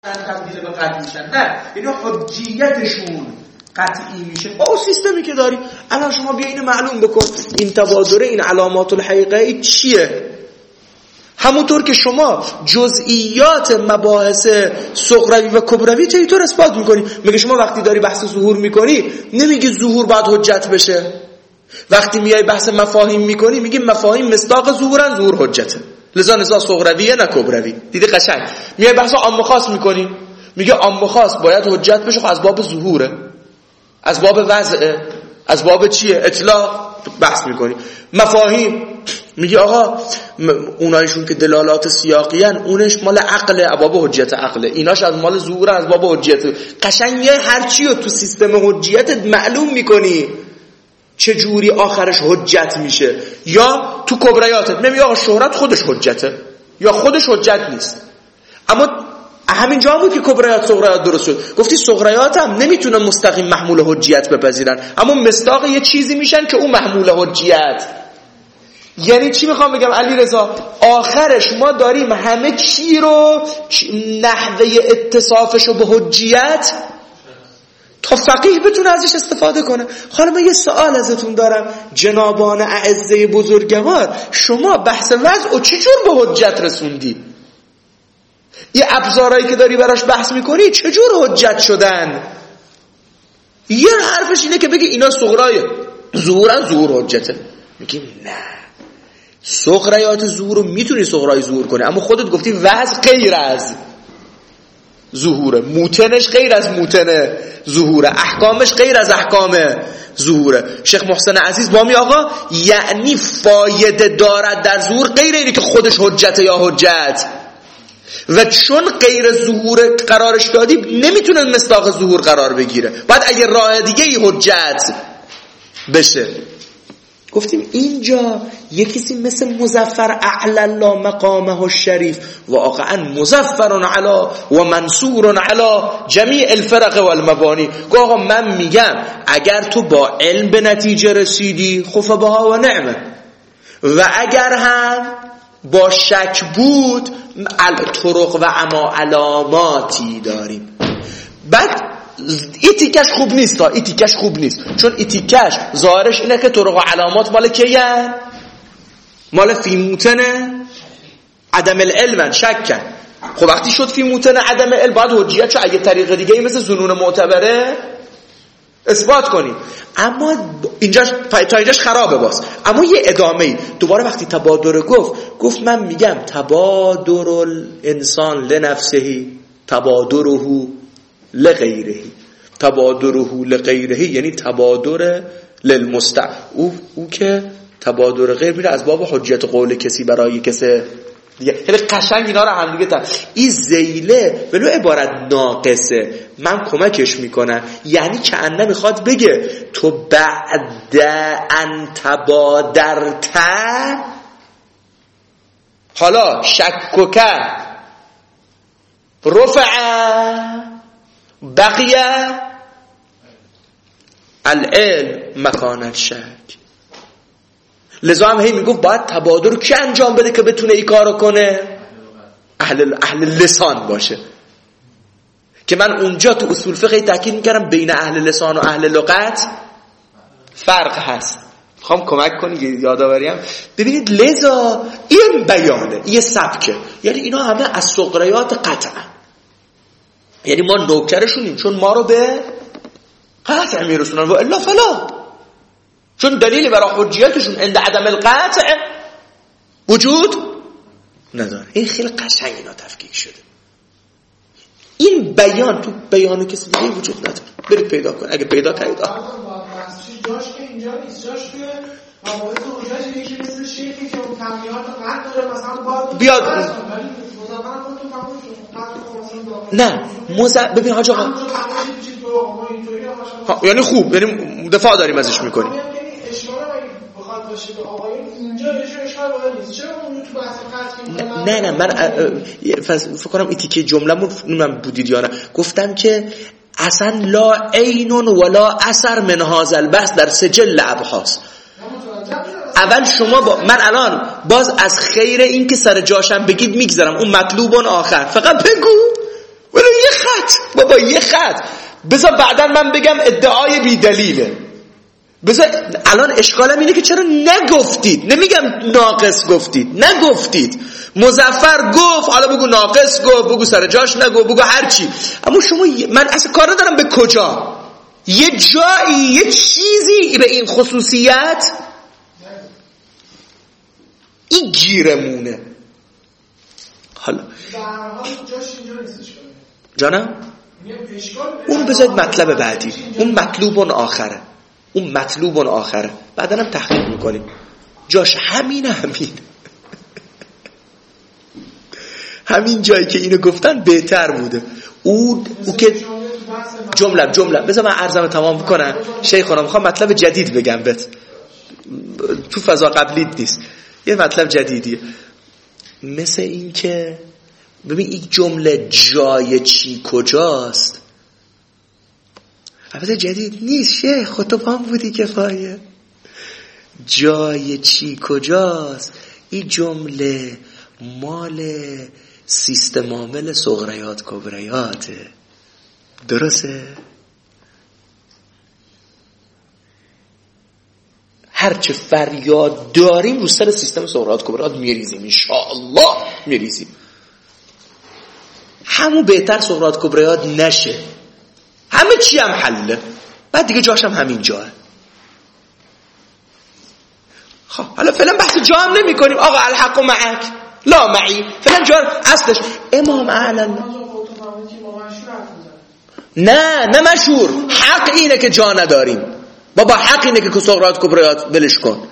تبدیل به قطعی میشن، نه، یعنی حجیتشون قطعی میشه با اون سیستمی که داری. الان شما بیا اینو معلوم بکن، این تبادره، این علامات الحقیقی چیه؟ همونطور که شما جزئیات مباحث صغروی و کبروی چطور اثبات میکنی؟ میگه شما وقتی داری بحث ظهور میکنی نمیگی ظهور باید حجت بشه، وقتی میای بحث مفاهیم میکنی میگی مفاهیم مصداق ظهورن، ظهور حجته، لذا نزاع صغرویه نه کبروی. دیدی قشنگ؟ میای بحث عام خاص میکنی میگه عام خاص باید حجت بشه، خب از باب ظهوره، از باب وضعه، از باب چیه؟ اطلاق بحث میکنی. مفاهیم میگه آقا اونایشون که دلالات سیاقی ان اونش مال عقله، باب حجت عقله، ایناش از مال ظهور، از باب حجت. قشنگ میای هر چی رو تو سیستم حجیت معلوم میکنی چه جوری آخرش حجت میشه. یا تو کبریاتت نمیگه آقا شهرت خودش حجته یا خودش حجت نیست، اما همین جا بود که کبریات صغریات درست شد. گفتی صغریات هم نمیتونه مستقیم محمول حجیت بپذیرن، اما مصداق یه چیزی میشن که اون محمول حجیت. یعنی چی میخوام بگم علی رضا؟ آخرش ما داریم همه چی رو نحوه اتصافش رو به حجیت تا فقیه بتونه ازش استفاده کنه. حالا من یه سوال ازتون دارم جنابان اعزه بزرگوار، شما بحث وضع و چجور به حجت رسوندی؟ یه ابزارهایی که داری براش بحث میکنی چجور حجت شدن؟ یه حرفش اینه که بگی اینا صغرای ظهورن، ظهور حجته. میگیم نه، صغریات ظهور رو میتونی صغرای ظهور کنی، اما خودت گفتی وضع غیر از ظهوره، موتنش غیر از موتن ظهوره، احکامش غیر از احکام ظهوره. شیخ محسن عزیز بامی آقا یعنی فایده دارد در ظهور غیر اینه که خودش حجته یا حجت، و چون غیر ظهور قرارش دادی نمیتونه مصداق ظهور قرار بگیره، باید اگه راه دیگه ای حجت بشه. گفتیم اینجا یکیسی مثل مظفر اعلی الله مقامه الشریف واقعا مظفر علی و منصور علی جمیع الفرق والمبانی. گفت آقا من میگم اگر تو با علم به نتیجه رسیدی خف بها و نعمه، و اگر هم با شک بود طرق و علاماتی داریم. بعد ایتیکش خوب نیست، ایتیکش خوب نیست، چون ایتیکش ظاهرش اینه که طرق و علامات مال کیه؟ مال فی موتن عدم العلم شکن. خب وقتی شد فی موتن عدم العلم باید حجیت چه اگه طریق دیگه مثل ظنون معتبره اثبات کنیم. اما اینجاش تا اینجاش خرابه باز. اما یه ادامه‌ای دوباره وقتی تبادر گفت من میگم تبادر الانسان لنفسه تبادره لغیره، تبادره لغیره یعنی تبادر للمستع. او که تبادر غیر میره از باب حجت قول کسی برای کسی دیگه. خیلی قشنگ اینا رو هم دیگه این زیله ولو عبارت ناقصه من کمکش میکنم، یعنی که انه میخواد بگه تو بعد ان تبادرت حالا شکک رفع بقیه العلم مکان الشک. لذا هم هی میگفت باید تبادر که انجام بده که بتونه ای کارو کنه؟ اهل لسان باشه. که من اونجا تو اصول فقه تاکید میکردم بین اهل لسان و اهل لغت فرق هست. میخوام کمک کنی یادآوریم. ببینید لذا این بیانه، این سبکه، یعنی اینا همه از صغریات قطعه، یعنی ما نوکرشونیم چون ما رو به قطع میرسونن و الا فلا، چون دلیلی برای حجیتشون عند عدم القطع وجود نداره. این خیلی قشنگ اینا تفکیک شده. این بیان تو بیان کسی دیگه وجود نداره. برید پیدا کن، اگه پیدا کنید جاش که اینجا نیست، جاش که مباحث حجت یکی مثل شیخی که اون تمریات قطع داره مثلا باید بیاد نه ببین حاج آقا یعنی خوب، یعنی دفاع داریم ازش میکنیم. نه من فکر کنم این تیکه جمله‌مون من بودید یا نه، گفتم که اصلا لا عین ولا اثر من هذا البحث در سجل ابحاث. اول شما من الان باز از خیر این که سر جاشم بگید میگذرم، اون مطلوبون آخر فقط بگو ولی با یه خط. بذار بعدا من بگم ادعای بی دلیله. بذار الان اشکالم اینه که چرا نگفتید. نمیگم ناقص گفتید، نگفتید. مظفر گفت، حالا بگو ناقص گفت، بگو سر جاش نگو، بگو هر چی. اما شما من اصلا کار ندارم به کجا. یه جایی یه چیزی به این خصوصیت این گیرمونه. حالا جانم اون بذارید مطلب بعدی، اون مطلوب آخره بعدا هم تحقیق میکنیم. جاش همین جایی که اینو گفتن بهتر بوده. او که جمله بذار من عرضمو تمام بکنم. شیخونا میخوام مطلب جدید بگم بهت، تو فضا قبلیت نیست، یه مطلب جدیدیه. مثل این که ببین این جمله جای چی کجاست البته جدید نیست شیخ، خودت هم بودی کفایه. جای چی کجاست این جمله مال سیستم عامل صغریات کبریاته. درسته؟ هرچه فریاد داریم رو سر سیستم صغریات کبریات میریزیم، انشاءالله میریزیم. همون بهتر صغریات کبریات نشه، همه چی هم حله، بعد دیگه جاش هم همین جاه. خب حالا فعلا بحث جا هم نمی کنیم. آقا الحق معک لا معی فعلا جا اصلش امام اعلی نه مشهور. حق اینه که جا نداریم بابا، حق اینه که صغریات کبریات ولش کن.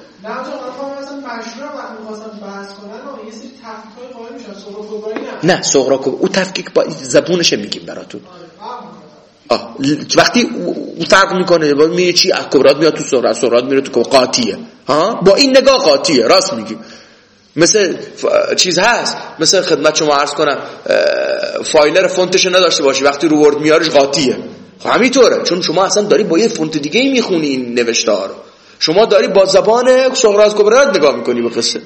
نه صغرا کبرا او تفکیک با زبونش میگیم براتون. وقتی او فرق میکنه میگه چی کبرات میاد تو صغرات میره تو قاطیه. با این نگاه قاطیه، راست میگی. مثل چیز هست، مثل خدمت شما عرض کنم فایلر فونتش نداشته باشی وقتی رو ورد میارش قاطیه. خب همینطوره، چون شما اصلا داری با یه فونت دیگه میخونی این نوشته ها رو. شما داری با زبان صغرات کبرات نگاه میکنی به قصه.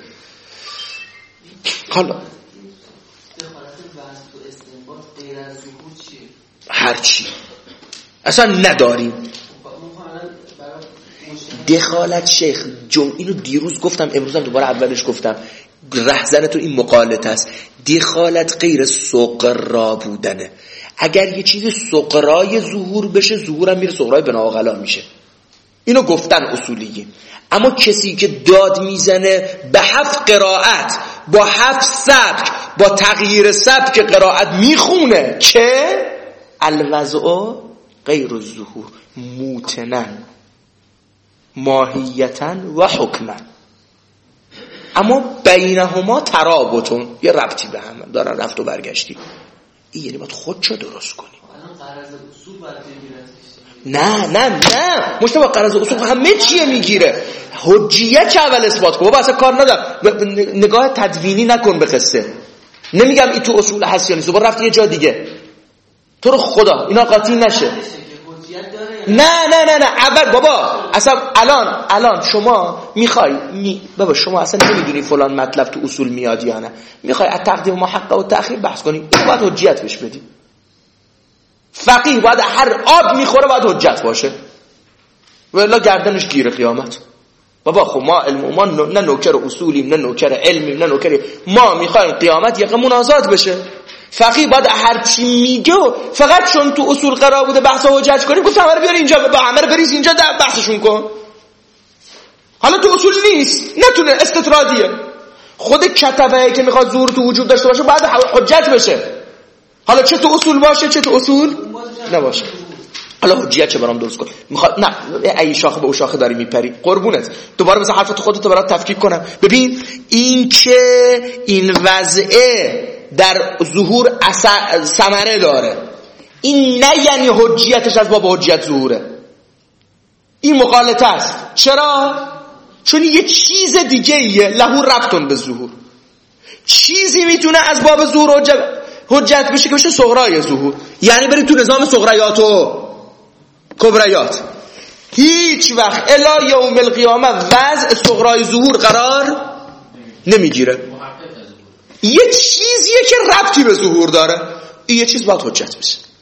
حالا هرچی اصلا نداریم دخالت. شیخ اینو دیروز گفتم، امروز هم دوباره اولش گفتم، رهزنتون این مقالط است. دخالت غیر سقرا بودنه. اگر یه چیز سقرای ظهور بشه، ظهور هم میره سقرای بناغلا میشه. اینو گفتن اصولیه. اما کسی که داد میزنه به 7 قرائت با 7 سبک با تغییر سبک قرائت میخونه که الوضع غیر الظهور موتنن ماهیتن و حکمن، اما بینهما ترابطون، یه ربطی به هم دارن، رفت و برگشتی. این یعنی باید خودشو درست کنی. نه مشتبه قرض اصول همه چیه میگیره. حجیت چه اول اثبات کن بابا، اصلا کار ندارم. نگاه تدوینی نکن به قصه. نمیگم این تو اصول هست یا نیست، دوباره رفتی یه جا دیگه. تو رو خدا اینا قاطی نشه. نه اول بابا اصلا الان شما میخوای بابا شما اصلا نمیدونی فلان مطلب تو اصول میاد یا نه، میخوای از تقدیم محقق و تأخیر بحث کنی، این باید حجیت بهش بدی. فقیه باید هر آب میخوره باید حجت باشه، ولی گردنش گیره قیامت. بابا خب ما علم ما نه نوکر اصولیم نه نوکر علمیم نه نوکر، ما میخوایم قیامت یقمون آزاد بشه. فقیه باید هر چی میگه فقط چون تو اصول قرار بوده بحث حجت کنیم، گفت همه رو بیار اینجا، با همه رو بریز اینجا بحثشون کن. حالا تو اصول نیست، نتونه، استطرادیه. خود کتبه که میخواد ظهور تو وجود داشته باشه باید حجت بشه. حالا چه تو اصول باشه چه تو اصول نباشه. حالا حجیت چه برام درست کن. میخواد نه ای شاخه به او شاخه داری میپری، قربونت. دوباره مثلا حرفت خودت برات تفکیک کنم. ببین این که این وضعه در ظهور ثمره داره، این نه یعنی حجیتش از باب حجیت ظهوره. این مغالطه است. چرا؟ چون یه چیز دیگه ایه له ربطون به ظهور. چیزی میتونه از باب ظهور حجت بشه که بشه صغرای ظهور، یعنی برید تو نظام صغریات و کبریات. هیچ وقت الی یوم القیامه وضع صغرای ظهور قرار نمیگیره. یه چیزیه که ربطی به ظهور داره، این یه چیز باید حجت بشه.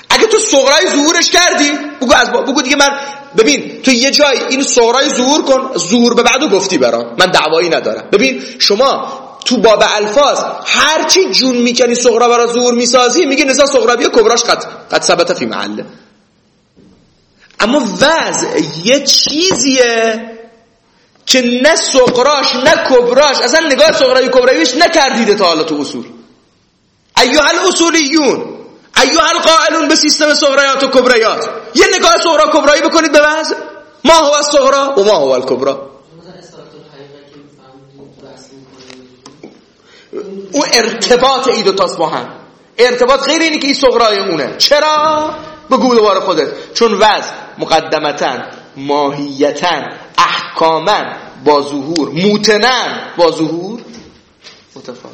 اگه تو صغرای ظهورش کردی بگو دیگه من ببین تو یه جای این صغرای ظهور کن، ظهور به بعدو گفتی برام، من دعوایی ندارم. ببین شما تو باب الفاظ هر چی جون میکنی صغرا برای ظهور میسازی، میگه نزا صغرا بیا کبراش قد ثبت فی محله. اما وضع یه چیزیه که نه صغراش نه کبراش، اصلا نگاه صغرایی کبراییش نکردید تا حالا تو اصول. ایها الاصولیون، ایها القائلون به سیستم صغرایات و کبرایات، یه نگاه صغرا کبرایی بکنید به وضع. ما هو الصغرا و ما هو الکبرا. اون ارتباط این دو تاست با هم، ارتباط غیر اینه که این صغرای اونه. چرا؟ بگو دوباره خودت. چون وضع مقدمتاً ماهیتاً احکاماً با ظهور، موتناً با ظهور متفاوت.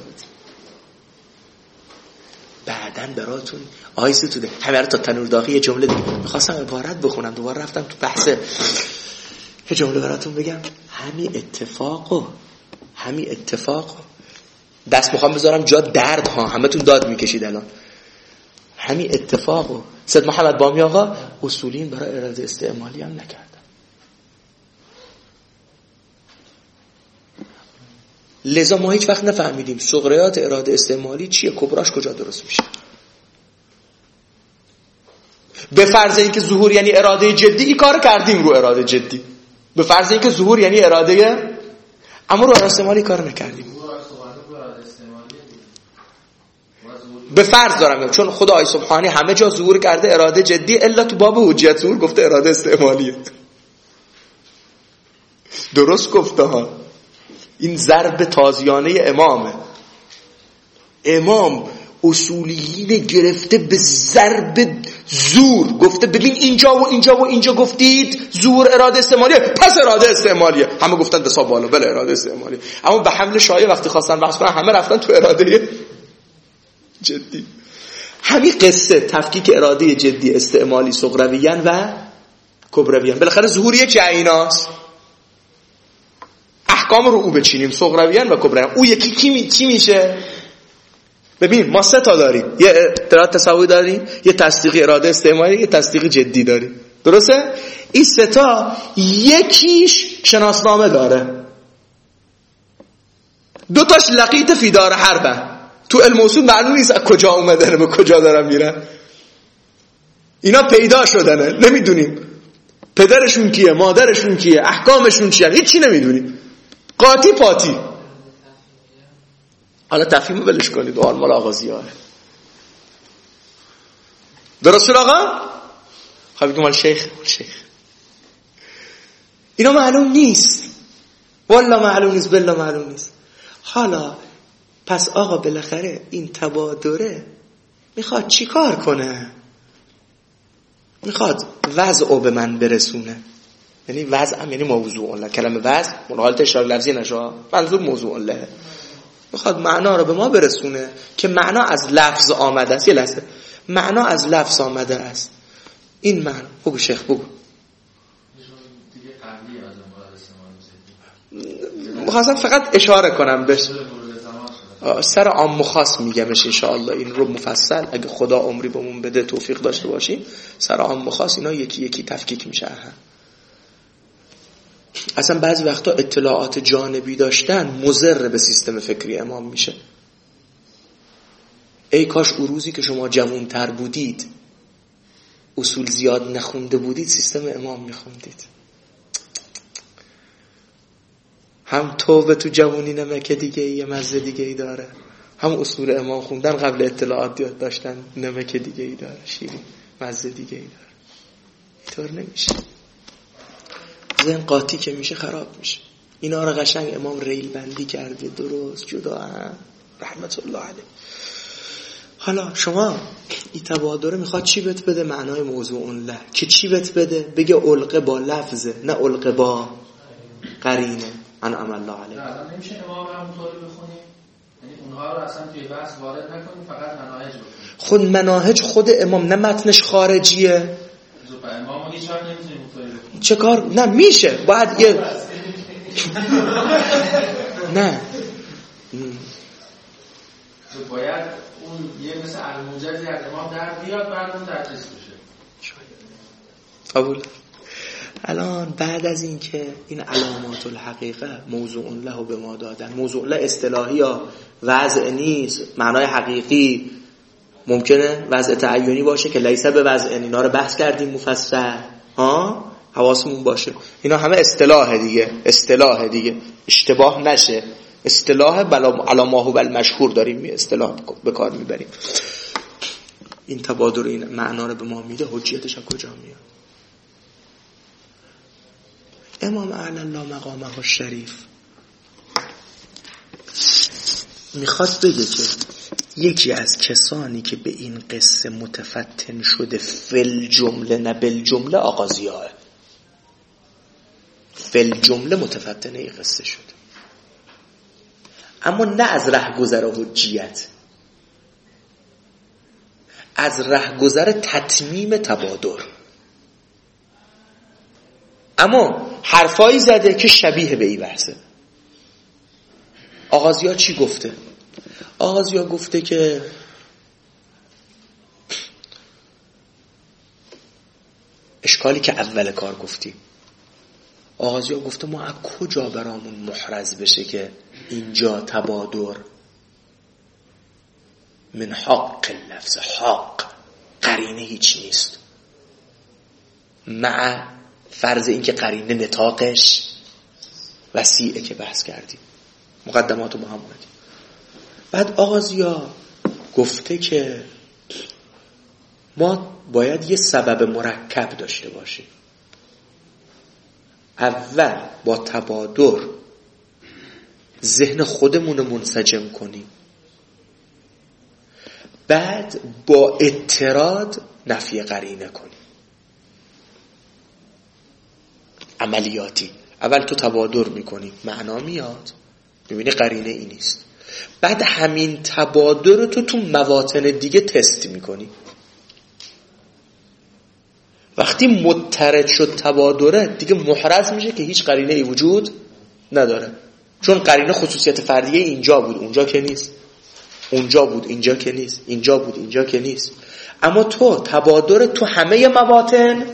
بعدن براتون آیسه تو ده همه تا تنور داغی یه جمله دیگه میخواستم عبارت بخونم، دوباره رفتم تو بحث. یه جمله براتون بگم. همین اتفاق دست میخوام بذارم جا درد ها، همه تون داد میکشید الان. همین اتفاقو سید محمد بامی آقا اصولین برای اراده استعمالی هم نکردن. لذا ما هیچ وقت نفهمیدیم صغرایات اراده استعمالی چیه، کبراش کجا درست میشه. به فرض اینکه ظهور یعنی اراده جدی، این کار کردیم رو اراده جدی. به فرض اینکه ظهور یعنی اراده، اما رو اراده استعمالی کار نکردیم. به فرض دارم چون خدای سبحانی همه جا ظهور کرده اراده جدی، الا تو باب حجیت ظهور گفته اراده استعمالیه. درست گفته ها. این ضرب تازیانه امامه. امام اصولیین گرفته به ضرب زور، گفته ببین اینجا و اینجا و اینجا گفتید ظهور اراده استعمالیه، پس اراده استعمالیه. همه گفتن دسا بالا بله اراده استعمالیه. اما به حمل شایعه وقتی خواستن بحث کنن همه رفتن تو اراده جدی. همین قصه تفکیک اراده جدی استعمالی صغرویان و کبرویان. بالاخره ظهور یک عیناست. احکام رو او بچینیم صغرویان و کبرویان. او یکی کی میشه؟ ببین ما سه تا داریم، یه اطلاعات تصوری داریم، یه تصدیق اراده استعمالی، یه تصدیق جدی داریم. درسته؟ این سه تا یکیش شناسنامه داره، دو تاش لقیط فی دار حربه. تو علم اصول معلوم نیست از کجا اومدن به کجا دارن میرن. اینا پیدا شدنه، نمیدونیم پدرشون کیه، مادرشون کیه، احکامشون چیه، هیچی نمیدونیم. قاطی پاتی. حالا تفهیم بلش کنید، حال مال آغازیاره. درست شد آقا؟ خب بگم مال شیخ. اینا معلوم نیست، والله معلوم نیست، بالله معلوم نیست. حالا پس آقا بالاخره این تبادره میخواد چی کار کنه؟ میخواد وضعو به من برسونه. یعنی وضع هم یعنی موضوع الله. کلمه وضع منحالت اشاره لفظی نشه، منظور موضوع الله. میخواد معنا رو به ما برسونه که معنا از لفظ آمده است. یه لحظه، معنا از لفظ آمده است. این معنا بگو شیخ بگو. میخواستم فقط اشاره کنم بهش، سر عام و خاص میگمش انشاءالله. این رو مفصل اگه خدا عمری بهمون بده توفیق داشته باشیم سر عام و خاص اینا یکی یکی تفکیک میشه. اصلا بعضی وقتا اطلاعات جانبی داشتن مضر به سیستم فکری امام میشه. ای کاش اون روزی که شما جوانتر بودید اصول زیاد نخونده بودید سیستم امام میخوندید. هم توبه تو جوانی نمک دیگه یه مزه دیگه ای داره، هم اصول امام خوندن قبل اطلاعات داشتن نمک دیگه ای داره، شیرین مزه دیگه ای داره. اینطور نمیشه. ذهن قاطی که میشه خراب میشه. اینا رو قشنگ امام ریل بندی کرده درست جدا هم رحمت الله علیه. حالا شما این تبادره میخواد چی بهت بده؟ معنای موضوع الله که چی بهت بده؟ بگه علقه با لفظه نه علقه با قرینه. انعم الله علیه. نه نمیشه امام همونطوری بخونیم، یعنی اونها رو اصلا توی بحث وارد نکنیم، فقط مناهج بخونیم. خود مناهج خود امام نه متنش خارجیه. امامو هیچ وقت نمیتونیم اونطوری بخونیم. چه کار؟ نه میشه، باید یه نه باید اون یه مثل الموجزی از امام در بیاد بعد اون تدریس بشه. قبول. الان بعد از این که این علامات الحقیقه موضوع له به ما دادن، موضوع له اصطلاحی یا وضع نیست، معنای حقیقی ممکنه وضع تعینی باشه که لیسه به وضع، اینا رو بحث کردیم مفصل، حواسمون باشه اینا همه اصطلاح دیگه اشتباه نشه، اصطلاح علامه و المشهور داریم اصطلاح به کار میبریم. این تبادر این معنا رو به ما میده، حجیتش از کجا میاد؟ امام اعلی الله مقامه الشریف میخواد بگه که یکی از کسانی که به این قصه متفتن شده فل جمله نه بل جمله آغازیاه، فل جمله متفتن این قصه شده، اما نه از رهگذر حجیت، از رهگذر تتمیم تبادر. اما حرفایی زده که شبیه به این بحثه. آغازیا چی گفته؟ آغازیا گفته که اشکالی که اول کار گفتیم، آغازیا گفته ما از کجا برامون محرز بشه که اینجا تبادر من حق لفظ حق قرینه هیچ نیست، مع فرض این که قرینه نطاقش وسیعه که بحث کردیم، مقدمات ما هم اومدیم. بعد آغازیا گفته که ما باید یه سبب مرکب داشته باشیم. اول با تبادر ذهن خودمون رو منسجم کنیم، بعد با اعتراض نفی قرینه کنیم. عملیاتی اول تو تبادر میکنی، معنا میاد، میبینی قرینه ای نیست، بعد همین تبادر تو مواطن دیگه تست میکنی. وقتی مضطرد شد تبادره دیگه محرز میشه که هیچ قرینه ای وجود نداره، چون قرینه خصوصیت فردیه اینجا بود اونجا که نیست، اونجا بود اینجا که نیست، اینجا بود اینجا که نیست. اما تو تبادر تو همه مواطن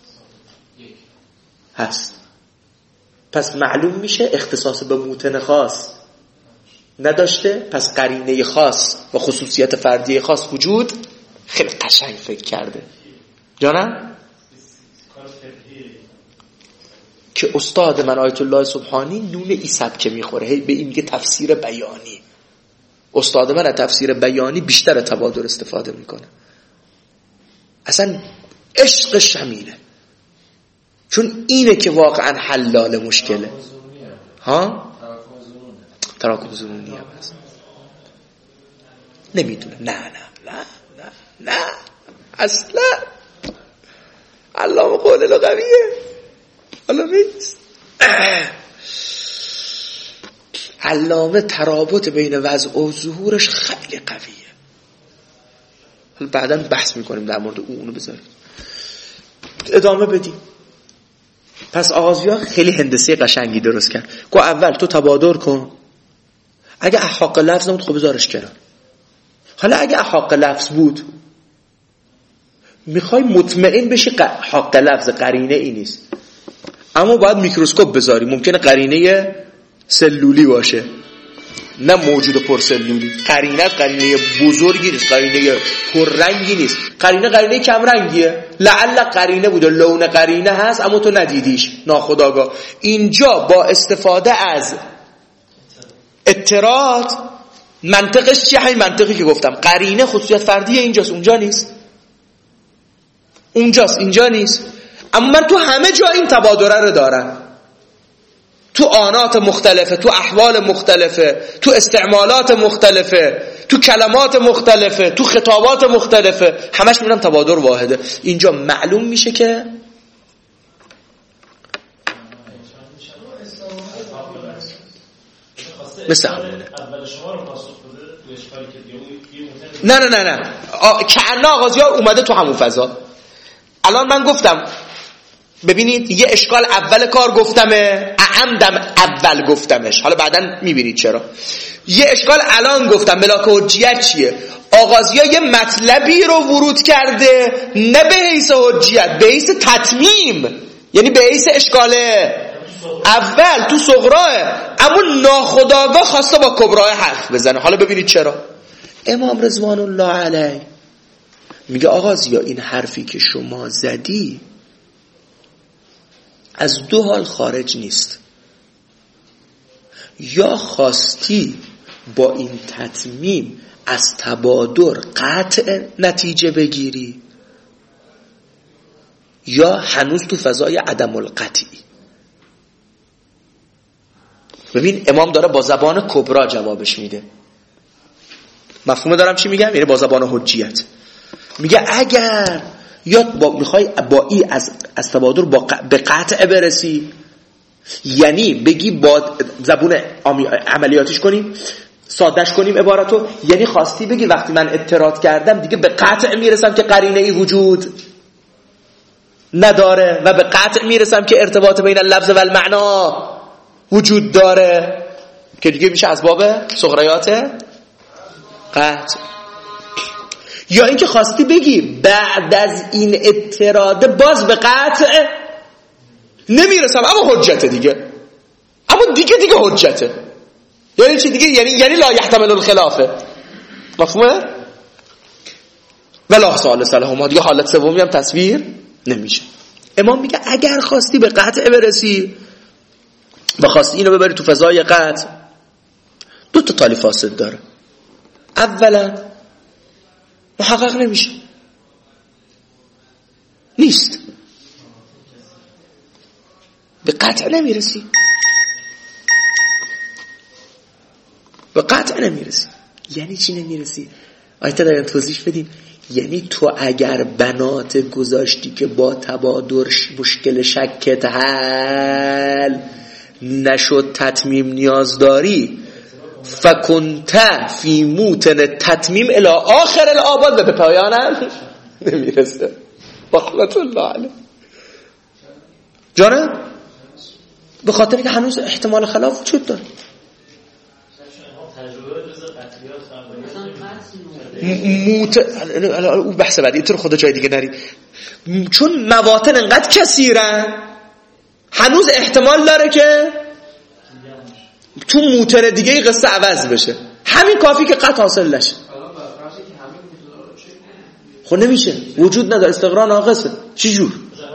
هست، پس معلوم میشه اختصاص به موطن خاص نداشته، پس قرینه خاص و خصوصیت فردی خاص وجود. خیلی قشنگ فکر کرده جانم که استاد من آیت الله سبحانی نون ای سبکه میخوره، هی به این میگه تفسیر بیانی. استاد من از تفسیر بیانی بیشتر تبادر استفاده میکنه، اصلا عشق شمینه، چون اینه که واقعا حلال مشکله. تراکم ظنونی هم هست. نمیدونه نه اصلا علامه قول قویه، علامه نیست. علامه ترابط بین وضع و ظهورش خیلی قویه. حالا بعداً بحث میکنیم در مورد اونو، بذاریم ادامه بدیم. پس آغازیا خیلی هندسه قشنگی درست کرد. گو اول تو تبادر کن، اگه احاق لفظ نبود خب بذارش کنار. حالا اگه احاق لفظ بود میخوای مطمئن بشی حق لفظ قرینه ای نیست، اما باید میکروسکوپ بذاری، ممکنه قرینه سلولی باشه نه موجود پرسلولی. قرینه بزرگی نیست، قرینه پررنگی نیست، قرینه کم رنگیه، لعل قرینه بوده، لون قرینه هست اما تو ندیدیش ناخودآگاه. اینجا با استفاده از اطراد منطقش چیه؟ همین منطقی که گفتم، قرینه خصوصیت فردیه اینجاست اونجا نیست، اونجاست اینجا نیست. اما من تو همه جا این تبادره رو دارم، تو آنات مختلفه، تو احوال مختلفه، تو استعمالات مختلفه، تو کلمات مختلفه، تو خطابات مختلفه، همش میرم تبادر واحده. اینجا معلوم میشه که مثل اول شما رو پاسخ بده تو اشکالی که نه که انا آغازی ها اومده تو همون فضا. الان من گفتم ببینید یه اشکال اول کار گفتمه، عمدم اول گفتمش، حالا بعدن میبینید چرا. یه اشکال الان گفتم ملاک حجیت چیه؟ آغازیا یه مطلبی رو ورود کرده نه به حیث حجیت، به حیث تتمیم، یعنی به حیث اشکال اول تو صغراه، اما ناخودآگاه خواسته با کبراه حرف بزنه. حالا ببینید چرا. امام رضوان الله علیه میگه آغازیا این حرفی که شما زدی از دو حال خارج نیست، یا خواستی با این تتمیم از تبادر قطع نتیجه بگیری، یا هنوز تو فضای عدم القطعی. ببین امام داره با زبان کبرا جوابش میده. مفهوم دارم چی میگم؟ یعنی با زبان حجیت میگه اگر یا میخوای با ای از تبادر به قطع برسی، یعنی بگی با زبون عملیاتیش کنیم، سادهش کنیم عبارتو، یعنی خواستی بگی وقتی من اعتراض کردم دیگه به قطع میرسم که قرینه ای وجود نداره و به قطع میرسم که ارتباط بین اللفظ و المعنا وجود داره، که دیگه میشه از باب صغریات قطع. یا اینکه خواستی بگی بعد از این اعتراض باز به قطع نمیرسم اما حجته دیگه، اما دیگه حجته. یعنی چی دیگه؟ یعنی لا یحتمل الخلافه. مفهومه؟ ولا ثالث لهما، دیگه حالت سومی هم تصویر نمیشه. امام میگه اگر خواستی به قطع برسی و خواستی اینو ببری تو فضای قطع، دو تا تالی فاسد داره. اولا محقق نمیشه، نیست، به قطع نمیرسی، به قطع نمیرسی. یعنی چی نمیرسی؟ آیتا داریم توضیح بدیم. یعنی تو اگر بنات گذاشتی که با تبادر مشکل شکت حل نشد تتمیم نیاز داری، فکنت فی موتن تتمیم الی آخر الآباد، و به پایانم نمیرسه. رحمت الله علیه. جانم به خاطر که هنوز احتمال خلاف وجود داره. او بحث بعدی، تو رو خدا جای دیگه نری، چون مواطن انقدر کثیرن هنوز احتمال داره که تو موتر دیگه قصه عوض بشه. همین کافی که قطع حاصل نشه. خب نمیشه، وجود نداره، استقرار ناقصه. چی جور؟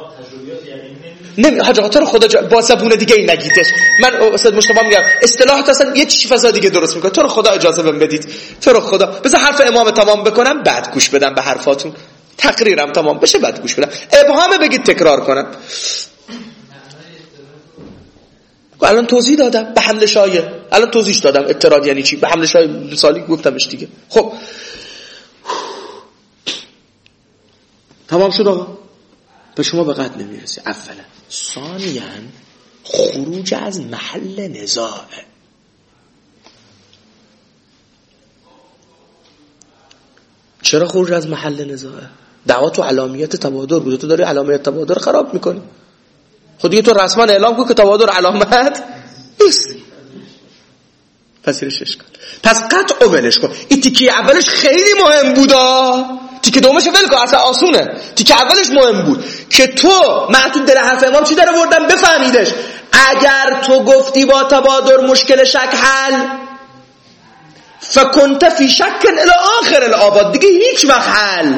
حاجا تو رو خدا با زبون دیگه ای نگیدش. من استاد مصطفی میگم اصطلاحات اصلا یه چیز فضا دیگه درست میکنه. تو رو خدا اجازه بهم بدید، تو رو خدا بذار حرف امام تمام بکنم بعد گوش بدم به حرفاتون، تقریرم تمام بشه بعد گوش بدم. ابهام بگید تکرار کنم. الان توضیح دادم به حمل شایع، الان توضیح دادم اعتراض یعنی چی، به حمل شایع مثالی گفتمش دیگه. خب تمام شد آقا، به شما به قطع نمیرسی. اولا. ثانیاً خروج از محل نزاع. چرا خروج از محل نزاع؟ دعوا تو علامت تبادر بوده، تو داری علامت تبادر خراب میکنی. خود دیگه تو رسما اعلام کن که تبادر علامت نیست. پس اینش اشکال. پس قطع ولش کن. این تیکه اولش خیلی مهم بودا، تیکه دومش ول کن، اصلا آسونه. تیکه اولش مهم بود که تو معطوف در حرف امام چی داره بردن بفهمیدش. اگر تو گفتی با تبادر مشکل شک حل، فکنت فی شک الی آخر الآباد، دیگه هیچ وقت حل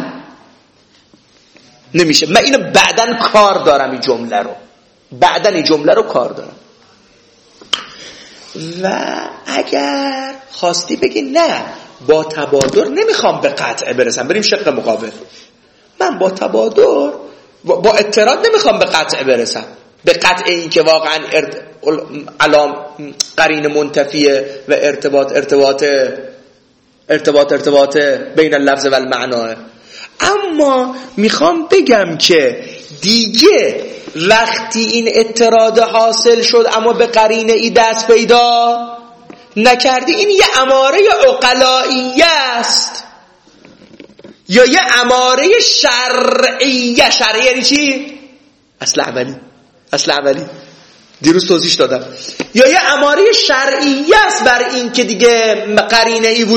نمیشه. من اینو بعدن کار دارم، این جمله رو بعدن این جمله رو کار دارم. و اگر خواستی بگی نه با تبادر نمیخوام به قطع برسم، بریم شق مقابل، من با تبادر با اعتراض نمیخوام به قطع برسم، به قطع این که واقعا علام قرین منتفیه و ارتباط بین اللفظ و المعناه، اما میخوام بگم که دیگه وقتی این اعتراض حاصل شد اما به قرینه ای دست پیدا نکردی، این یه اماره عقلائیه است یا یه اماره شرعیه. شرعیه یعنی چی؟ اصل عملی دیروز توضیح دادم. یا یه اماره شرعی است بر این که دیگه قرینه ای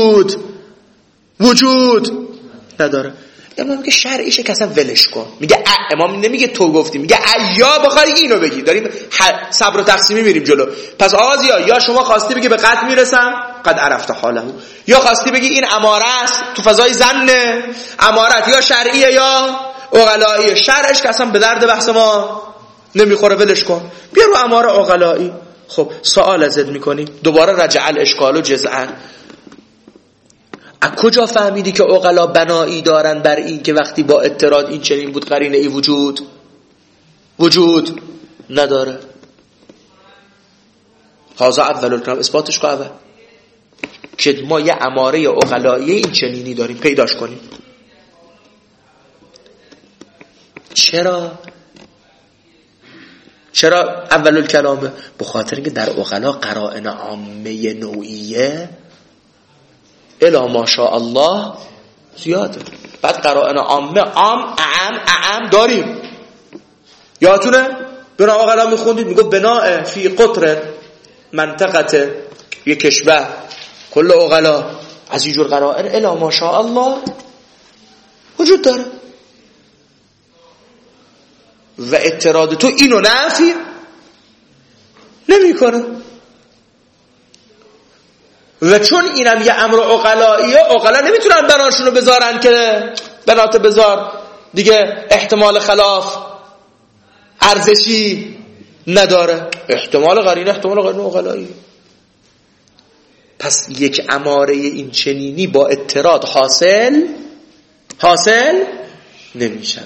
وجود نداره. امام میگه شرعیشه که اصلا ولش کن. میگه امام نمیگه تو گفتی، میگه یا بخوای اینو بگی. داریم صبر و تقسیمی میریم جلو. پس آغاز یا شما خواستی بگی به قتل میرسم، قد عرفت حاله، یا خواستی بگی این اماره است تو فضای ظنه، امارت یا شرعیه یا عقلائیه. شرعش که اصلا به درد بحث ما نمیخوره، ولش کن. بیا رو اماره عقلایی. خب سوال ازت میکنیم دوباره رجع الاشکال و جزعا. از کجا فهمیدی که عقلا بنایی دارن بر این که وقتی با اضطراد این چنین بود قرینه ای وجود نداره؟ هذا اول الکلام، اثباتش که اول که ما یه اماره عقلایی این چنینی داریم پیداش کنیم. چرا اول الکلامه؟ به خاطر اینکه در عقلا قرائن عامه نوعیه الا ماشاء الله زیاده. بعد قرائن عامه اعم داریم. یادتونه بنا عقلا میخوندید میگه بناء فی قطر منطقه یک کشور کل عقلا از اینجور قرائن الا ماشاء الله وجود داره. و اعتراض تو اینو نفی نمیکنه. و چون اینم یه امر عقلاییه، عقلا نمیتونن بناشونو بذارن که بنات بذار دیگه احتمال خلاف ارزشی نداره. احتمال قرینه عقلاییه. پس یک اماره این چنینی با اعتراض حاصل نمیشه.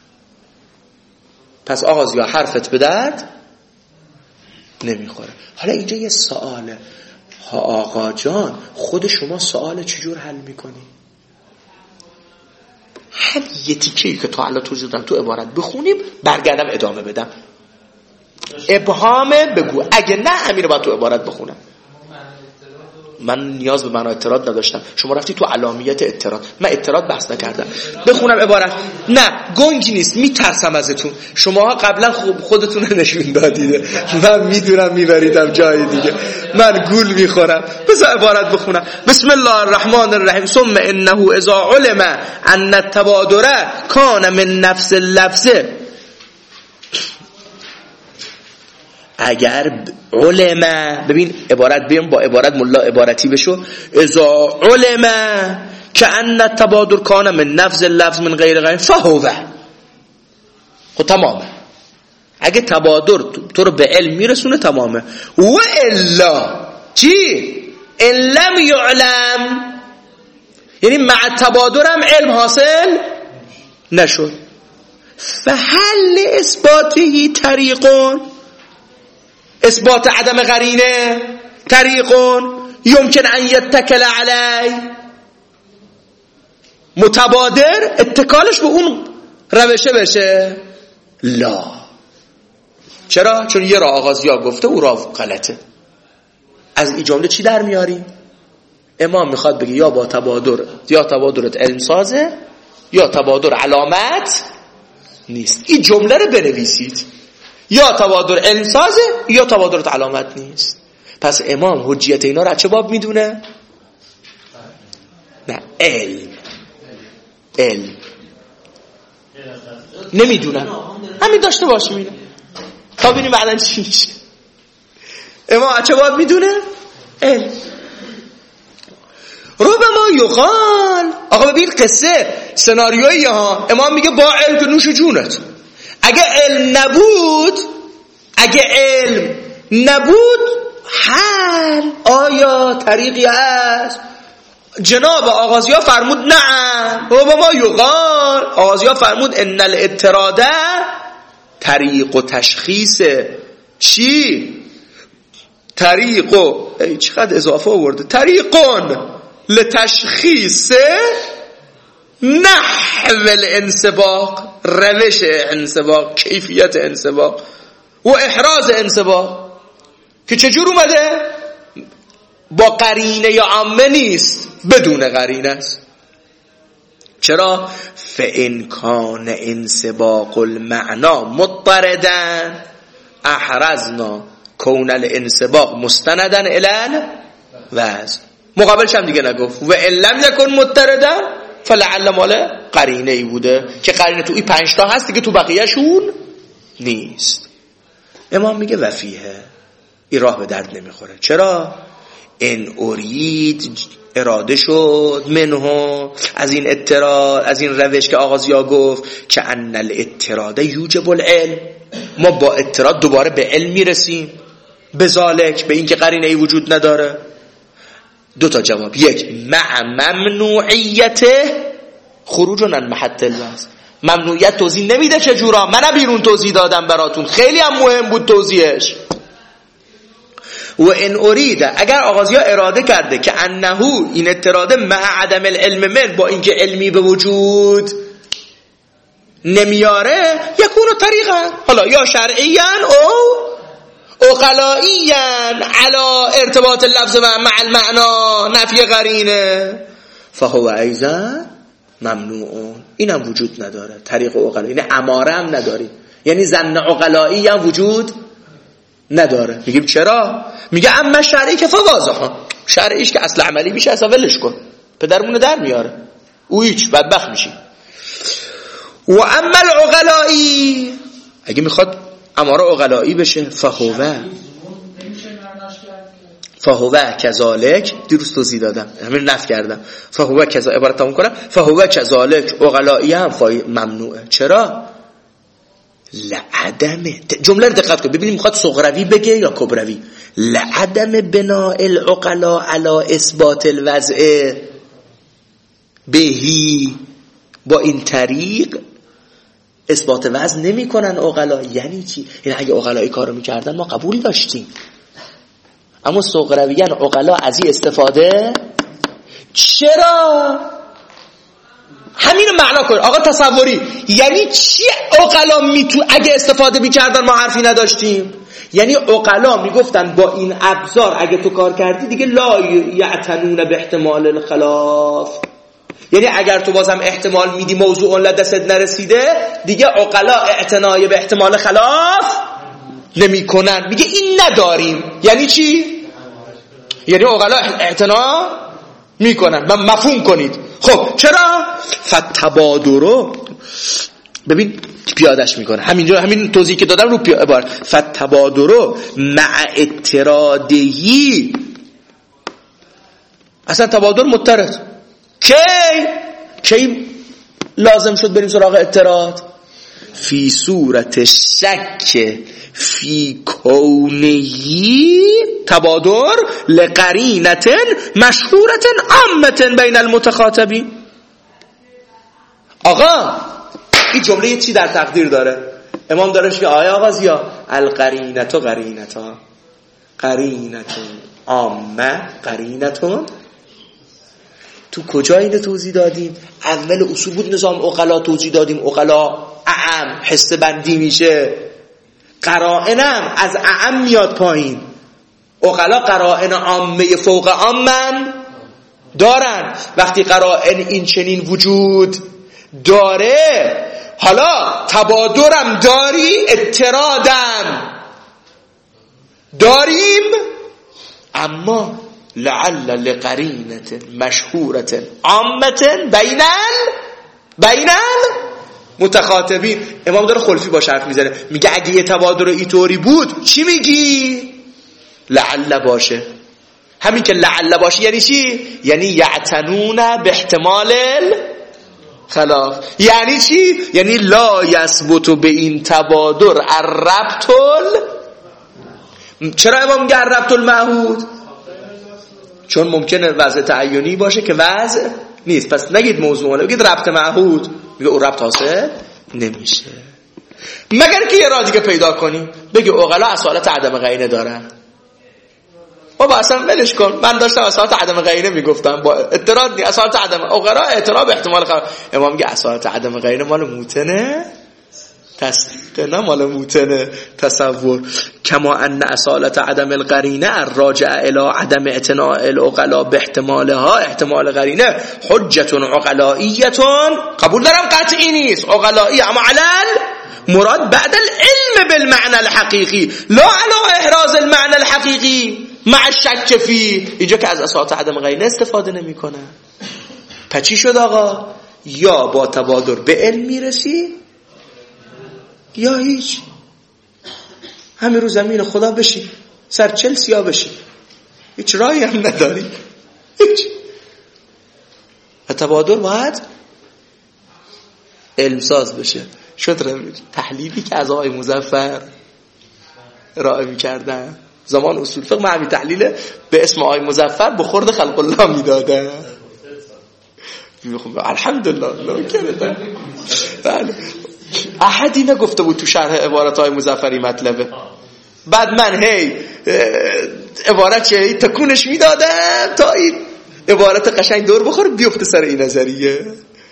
پس آغاز یا حرفت به درد نمیخوره. حالا اینجا یه سواله. آقا جان خود شما سوال چجور حل میکنی؟ هم یه تیکه‌ای که تا الان توضیح دادم تو عبارت بخونیم برگردم ادامه بدم. ابهامه بگو، اگه نه همین رو باید تو عبارت بخونم. من نیاز به معنا اعتراض نداشتم. شما رفتی تو علامیت اعتراض، من اعتراض بحث نکردم. بخونم عبارت. نه گنگی نیست، میترسم ازتون. شماها قبلا خودتون نشون دادید. من میدونم میبریدم جای دیگه. من گول میخورم. بذار عبارت بخونم. بسم الله الرحمن الرحیم. ثم انه اذا علم ان التبادر کان من نفس اللفظ. اگر علمه، ببین عبارت بیم با عبارت ملا عبارتی بشو. اذا علمه که ان التبادر کان من نفس اللفظ من غیر فهو. خب تمامه. اگه تبادر تو رو به علم میرسونه تمامه. و الا چی؟ ان لم یعلم، یعنی مع تبادر هم علم حاصل نشد. فهل اثباته طریقون، اثبات عدم قرینه طریقون یمکن ان یتکل علی. متبادر اتکالش به اون روشه بشه؟ لا. چرا؟ چون یه را آغازیا گفته او را غلطه. از این جمله چی در میاریم؟ امام میخواد بگه یا با تبادر، یا تبادرت علم سازه یا تبادر علامت نیست. این جمله رو بنویسید. یا تبادر علم سازه یا تبادرت علامت نیست. پس امام حجیت اینا رو چه باب میدونه؟ نه علم نمیدونم. همین داشته باشیم اینو تا ببینیم بعدن چی میشه. امام چه باب میدونه؟ علم. ربما یقال. آقا ببین قصه سناریویی ها. امام میگه با علم که نوش جونت. اگه علم نبود حل آیا طریقی هست؟ جناب آغازیا فرمود نعم. و ما یقال، آغازیا فرمود ان الاعتراض طریق و تشخیص چی؟ طریق و چقدر اضافه آورده، طریقون لتشخیص نحو الانسباق، روش انسباق، کیفیت انسباق و احراز انسباق. که چجور اومده؟ با قرینه یا عامه نیست، بدون قرینه است. چرا؟ فإن کان انسباق المعنا مضطردا احرزنا کون الانسباق مستندا الی الوزن. مقابلش هم دیگه نگفت و ان لم یکن مضطردا فلعل مال قرینه ای بوده که قرینه تو این 5 تا هست دیگه، تو بقیه‌شون نیست. امام میگه وفیه، این راه به درد نمیخوره. چرا؟ ان ارید اراده شد منه از این اعتراض، از این روش که آغازیا گفت که ان الاعتراض یوجب العلم، ما با اعتراض دوباره به علم میرسیم، بذالک به این که قرینه ای وجود نداره. 2 تا جواب، یک مع ممنوعیت خروج عن محط الوزن، ممنوعیت توضیح نمیده چه جورا، من بیرون توضیح دادم براتون، خیلی هم مهم بود توضیحش. و ان ارید، اگر آغازیا اراده کرده که انه این اعتراض مع عدم العلم من، با اینکه علمی به وجود نمیاره، یکونو طریقا، حالا یا شرعیاً او عقلائیاً علی ارتباط اللفظ مع المعنا نفی قرینه، فهو ایضا ممنوع، اینم وجود نداره. طریق عقلایی، یعنی اماره هم نداری، یعنی ظن عقلایی هم وجود نداره. میگیم چرا؟ میگه اما شرعی که فواضحه، شرعیش که اصل عملی میشه اصلا ولش کن، پدرمونو در میاره، او هیچ بدبخت میشی. و اما العقلایی، اگه میخواد اماره عقلایی بشه، فهو کذالک، دیروز توضیح دادم، همین نفی کردم، فهو کذالک، عبارت تموم کنم، فهو کذالک عقلایی هم ممنوعه. چرا؟ لعدم، جمله رو دقت کن ببینیم میخواد صغروی بگه یا کبروی. لعدم بناء العقلاء علی اثبات الوضع بهی، با این طریق اثبات وزن نمی کنن عقلا. یعنی چی؟ یعنی اگه عقلایی کارو میکردن ما قبول داشتیم، اما صغرویان عقلا از این استفاده. چرا؟ همین رو معنا کن آقا تصوری. یعنی چی عقلا اگه استفاده میکردن ما حرفی نداشتیم؟ یعنی عقلا میگفتن با این ابزار اگه تو کار کردی دیگه لا یعتنون به احتمال الخلاف، یعنی اگر تو بازم احتمال میدی موضوع لدست نرسیده دیگه عقلا اعتنای به احتمال خلاف نمی کنن. میگه این نداریم. یعنی چی؟ یعنی عقلا اعتنا میکنن. مفهوم کنید. خب چرا؟ فتبادرو، ببین پیادش میکنه همینجا، همین توضیحی که دادم رو عبارت فتبادرو مع اعترادهی. اصلا تبادر مضطرد کی لازم شد بریم سراغ اعتراض؟ فی صورت شک فی کونهی تبادر لقرینت مشهورت عامت بین المتخاطبین. آقا این جمله یه چی در تقدیر داره؟ امام دارش که آیا آقا زیا القرینتو قرینتا قرینتون عامه قرینتون. تو کجا اینو توضیح دادیم؟ اول اصول بود نظام عقلا توضیح دادیم. عقلا اعم حصه بندی میشه، قرائنم از اعم میاد پایین. عقلا قرائن عامه فوق عامن دارن. وقتی قرائن این چنین وجود داره، حالا تبادرم داری، اعترادم داریم، اما لعل لقرینت مشهورت عامت بین متخاطبین. امام داره خلفی با حرف میزنه، میگه اگه یه تبادر اینطوری بود چی میگی؟ لعل باشه. همین که لعل باشه یعنی چی؟ یعنی یعتنون به احتمال خلاف. یعنی چی؟ یعنی لا یثبت به این تبادر الربط. چرا امام میگه الربط المعهود؟ چون ممکنه وضع تعینی باشه که وضع نیست. پس نگید موضوع، بگید ربط معهود. میگه اون ربط حاصل نمیشه مگر که یه راه دیگه پیدا کنیم. بگه عقلا اصالت عدم قرینه دارن. بابا اصلا ولش کن، من داشتم اصالت عدم قرینه میگفتم، با اعتراض نی اصالت عدم عقلا اعتراض به احتمال خلاف. امام میگه اصالت عدم قرینه مال موتنه تصدیق نه مال موتن تصور. کما ان اصالت عدم القرینه الراجع الی عدم اعتناء العقلاء به احتمالها، احتمال قرینه حجت عقلائیه، قبول دارم قطعی نیست عقلائی، اما علل مراد بعد العلم بالمعنى الحقیقی لا علی احراز المعنى الحقیقی مع الشک فی. اینجا که از اصالت عدم قرینه استفاده نمیکنه. پس چی شد آقا؟ یا با تبادر به علم میرسی یا هیچ، همین رو زمین خدا بشی، سر چلسی ها بشی، هیچ راهی هم نداری، هیچ. و تبادر باید علمساز بشه. شد تحلیلی که از آقای مظفر ارائه میکردن زمان اصول فقه، من همین تحلیل به اسم آقای مظفر به خورد خلق الله میدادن. الحمدلله نکردن. بله احدی نگفته بود تو شرح عبارت های مظفری مطلبه. بعد من هی عبارت چه تکونش میدادم تا این عبارت قشنگ دور بخوره بیفته سر این نظریه.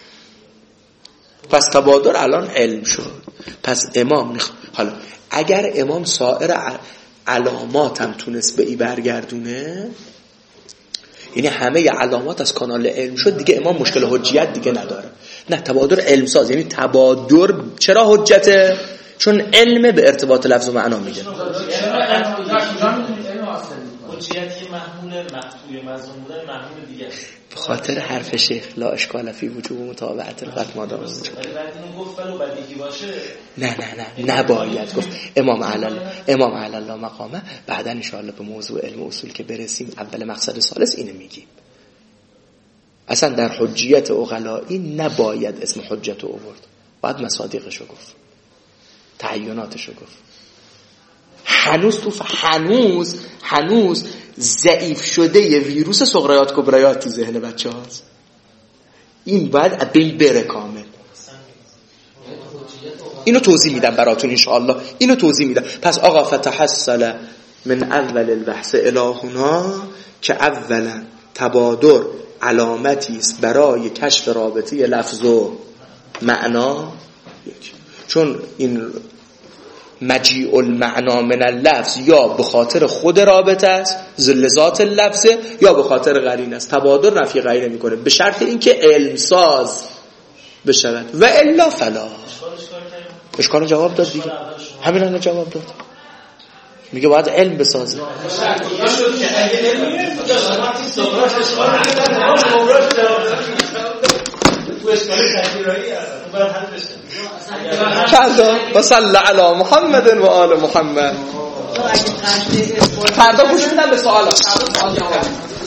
پس تبادر الان علم شد. پس امام حالا اگر امام سایر علامات هم تونست به ای برگردونه، یعنی همه علامات از کانال علم شد، دیگه امام مشکل حجیت دیگه نداره. نه، تبادر علم ساز، یعنی تبادر چرا حجته؟ چون علم به ارتباط لفظ و معنا میگه. حجیتی محمول مقطوع مظلوم بودن محمول دیگه به خاطر حرف شیخ لا اشکال فی وجوب متابعت القط مادام وجود. ولی بعد اینو گفت ولو بدیهی باشه نه نباید گفت. امام علل لا مقامه. بعدا ان شاء الله به موضوع علم اصول که برسیم اول مقصد ثالث اینو میگیم. اصلا در حجیت عقلائی نباید اسم حجت رو آورد، باید مصادیقشو گفت، تعیناتشو گفت. هنوز ضعیف شده یه ویروس صغریات کبریات تو ذهن بچه هاست. این باید بین بره کامل. اینو توضیح میدم براتون انشاءالله، اینو توضیح میدم. پس آقا فتحصل من اول البحث الهنا که اولا تبادر علامتی است برای کشف رابطه لفظ و معنا. چون این مجیء المعنا من اللفظ یا به خاطر خود رابطه است لذات اللفظ یا به خاطر قرینه است. تبادر نفی قرینه میکنه به شرط اینکه علم ساز بشود و الا فلا. اشکال جواب داد دیگه، همین الان جواب داد. میگه باید علم بسازه. و صلی علی محمد و آل محمد. فردا گوش میدم به سوالات.